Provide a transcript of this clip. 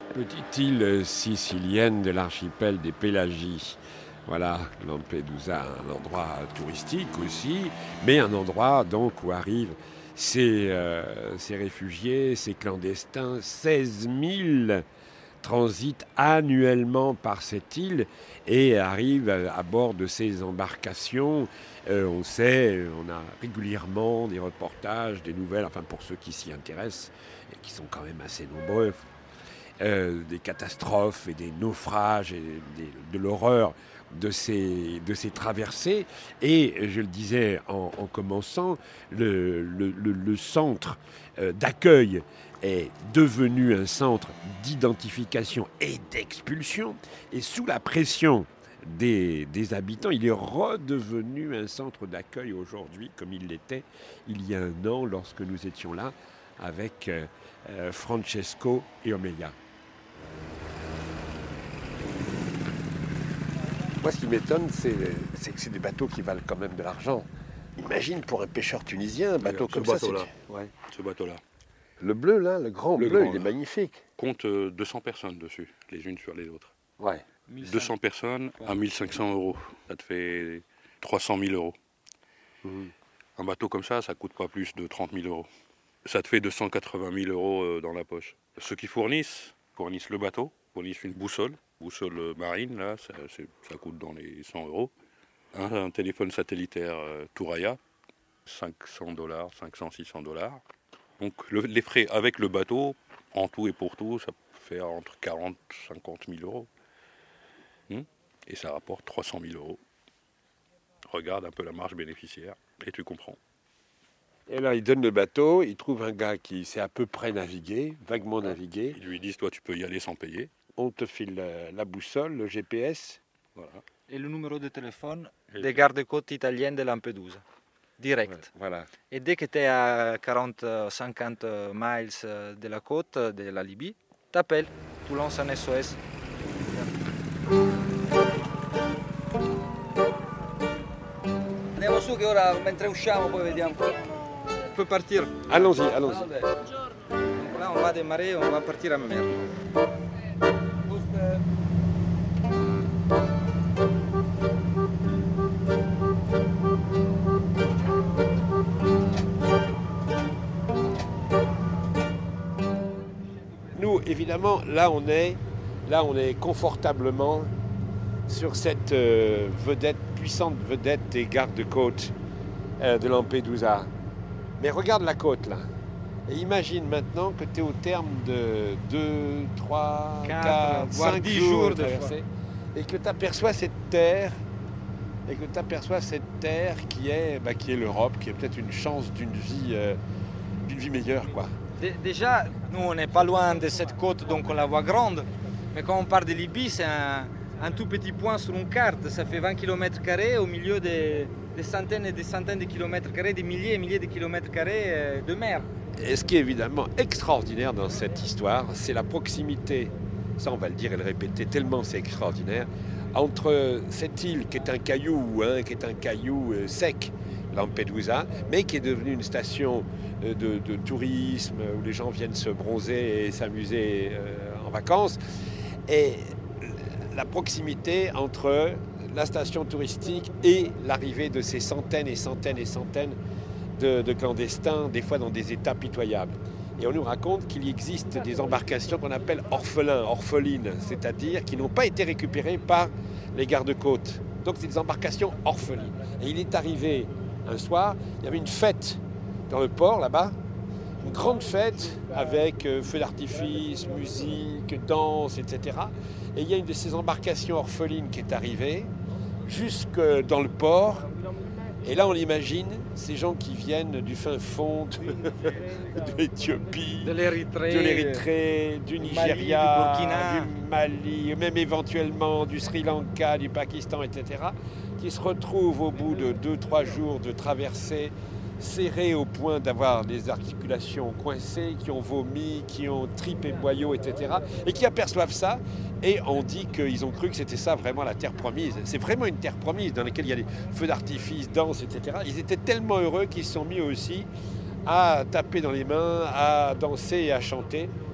Petite île sicilienne de l'archipel des Pélagies. Voilà, Lampedusa, un endroit touristique aussi, mais un endroit donc où arrivent ces réfugiés, ces clandestins. 16 000 transitent annuellement par cette île et arrivent à bord de ces embarcations. On sait, on a régulièrement des reportages, des nouvelles, enfin pour ceux qui s'y intéressent, et qui sont quand même assez nombreux, des catastrophes et des naufrages et de l'horreur de ces traversées. Et je le disais en commençant, le centre d'accueil est devenu un centre d'identification et d'expulsion. Et sous la pression des habitants, il est redevenu un centre d'accueil aujourd'hui, comme il l'était il y a un an lorsque nous étions là avec Francesco et Omelia. Moi, ce qui m'étonne, c'est que c'est des bateaux qui valent quand même de l'argent. Imagine pour un pêcheur tunisien, un bateau comme ça. Ouais. Ce bateau-là. Le bleu, là, le grand bleu, il est magnifique. Compte 200 personnes dessus, les unes sur les autres. Ouais. 200 personnes à 1 500 €. Ça te fait 300 000 €. Mmh. Un bateau comme ça coûte pas plus de 30 000 €. Ça te fait 280 000 € dans la poche. Ceux qui fournissent le bateau, fournissent une boussole marine, là, ça coûte dans les 100 €. Un téléphone satellitaire Touraya, 500 $, 500, 600 $. Donc les frais avec le bateau, en tout et pour tout, ça peut faire entre 40 et 50 000 €. Et ça rapporte 300 000 €. Regarde un peu la marge bénéficiaire et tu comprends. Et là, il donne le bateau, il trouve un gars qui sait à peu près naviguer, vaguement naviguer. Ils lui disent, toi tu peux y aller sans payer. On te file la boussole, le GPS. Voilà. Et le numéro de téléphone des gardes-côtes italiennes de Lampedusa. Direct. Voilà. Et dès que tu es à 40-50 miles de la côte de la Libye, t'appelles, tu lances un SOS. Andiamo su che ora mentre usciamo poi vediamo. Puoi partir. Allons-y. Donc là on va démarrer, on va partir en mer. Nous, évidemment, là on est confortablement sur cette puissante vedette des gardes-côtes de Lampedusa. Mais regarde la côte là. Et imagine maintenant que tu es au terme de 2, 3, 4, voire 5 10 jours de des traversée, et que tu aperçois cette terre, qui est l'Europe, qui est peut-être une chance d'une vie meilleure, quoi. Déjà, nous on n'est pas loin de cette côte, donc on la voit grande. Mais quand on parle de Libye, c'est un tout petit point sur une carte. Ça fait 20 km² au milieu des centaines et des centaines de kilomètres carrés, des milliers et milliers de kilomètres carrés de mer. Et ce qui est évidemment extraordinaire dans cette histoire, c'est la proximité, ça on va le dire et le répéter tellement c'est extraordinaire, entre cette île qui est un caillou sec, Lampedusa, mais qui est devenue une station de tourisme où les gens viennent se bronzer et s'amuser en vacances, et la proximité entre la station touristique et l'arrivée de ces centaines et centaines et centaines de clandestins, des fois dans des états pitoyables. Et on nous raconte qu'il existe des embarcations qu'on appelle orphelines, c'est-à-dire qui n'ont pas été récupérées par les gardes-côtes. Donc c'est des embarcations orphelines. Et il est arrivé un soir, il y avait une fête dans le port là-bas, une grande fête avec feux d'artifice, musique, danse, etc. Et il y a une de ces embarcations orphelines qui est arrivée jusque dans le port. Et là, on l'imagine, ces gens qui viennent du fin fond de l'Éthiopie, de l'Érythrée, du Mali, Nigeria, du Burkina, du Mali, même éventuellement du Sri Lanka, du Pakistan, etc., qui se retrouvent au bout de 2-3 jours de traversée, serrés au point d'avoir des articulations coincées, qui ont vomi, qui ont tripé boyaux, etc., et qui aperçoivent ça. Et on dit qu'ils ont cru que c'était ça vraiment la terre promise. C'est vraiment une terre promise dans laquelle il y a des feux d'artifice, danse, etc. Ils étaient tellement heureux qu'ils se sont mis aussi à taper dans les mains, à danser et à chanter.